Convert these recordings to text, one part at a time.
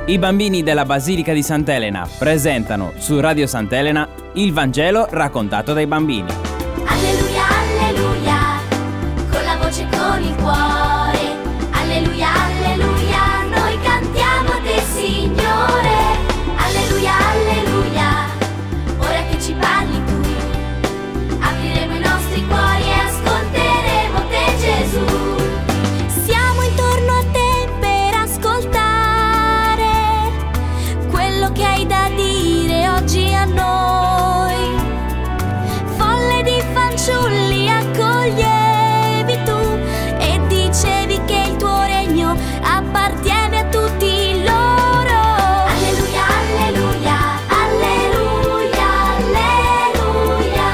I bambini della Basilica di Sant'Elena presentano su Radio Sant'Elena il Vangelo raccontato dai bambini. Alleluia, alleluia, con la voce e con il cuore. Alleluia, alleluia, noi cantiamo a te, Signore. Alleluia, alleluia, ora che ci parli tu, apriremo i nostri cuori e ascolteremo te, Gesù. Siamo intorno a te per ascoltare quello che hai da dire oggi a noi. Folle di fanciulli accoglievi tu e dicevi che il tuo regno appartiene a tutti loro. Alleluia, alleluia, alleluia, alleluia.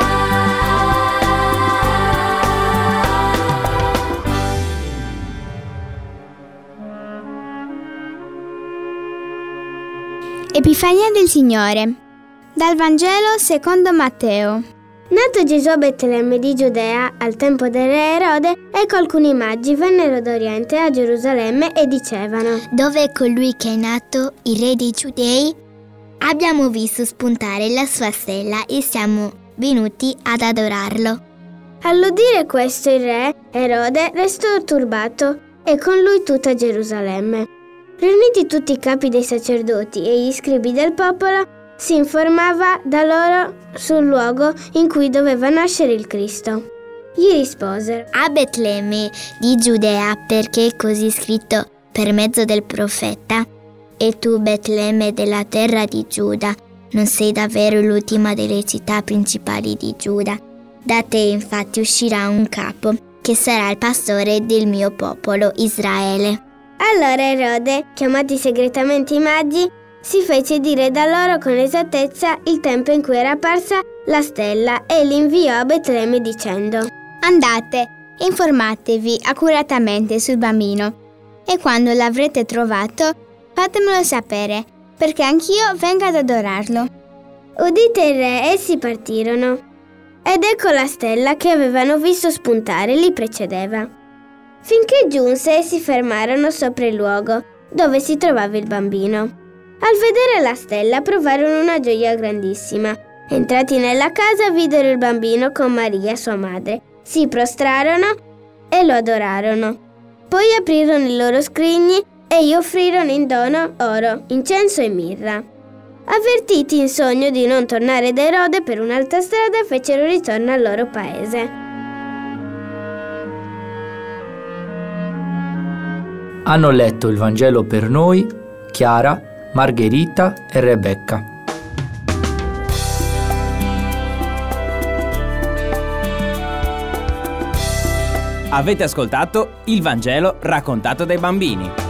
Epifania del Signore. Dal Vangelo secondo Matteo. Nato Gesù a Betlemme di Giudea al tempo del re Erode, ecco alcuni magi vennero d'Oriente a Gerusalemme e dicevano: Dove è colui che è nato, il re dei Giudei? Abbiamo visto spuntare la sua stella e siamo venuti ad adorarlo. All'udire questo il re Erode restò turbato e con lui tutta Gerusalemme. Riuniti tutti i capi dei sacerdoti e gli scribi del popolo, si informava da loro sul luogo in cui doveva nascere il Cristo. Gli risposero: A Betlemme di Giudea, perché è così scritto per mezzo del profeta. E tu, Betlemme della terra di Giuda, non sei davvero l'ultima delle città principali di Giuda. Da te infatti uscirà un capo, che sarà il pastore del mio popolo Israele. Allora Erode, chiamati segretamente i magi, si fece dire da loro con esattezza il tempo in cui era apparsa la stella e li inviò a Betlemme dicendo: Andate e informatevi accuratamente sul bambino e quando l'avrete trovato fatemelo sapere, perché anch'io vengo ad adorarlo. Udite il re, essi partirono. Ed ecco la stella che avevano visto spuntare li precedeva. Finché giunse si fermarono sopra il luogo dove si trovava il bambino. Al vedere la stella provarono una gioia grandissima. Entrati nella casa videro il bambino con Maria sua madre. Si prostrarono e lo adorarono. Poi aprirono i loro scrigni e gli offrirono in dono oro, incenso e mirra. Avvertiti in sogno di non tornare da Erode per un'altra strada, fecero ritorno al loro paese. Hanno letto il Vangelo per noi Chiara, Margherita e Rebecca. Avete ascoltato il Vangelo raccontato dai bambini.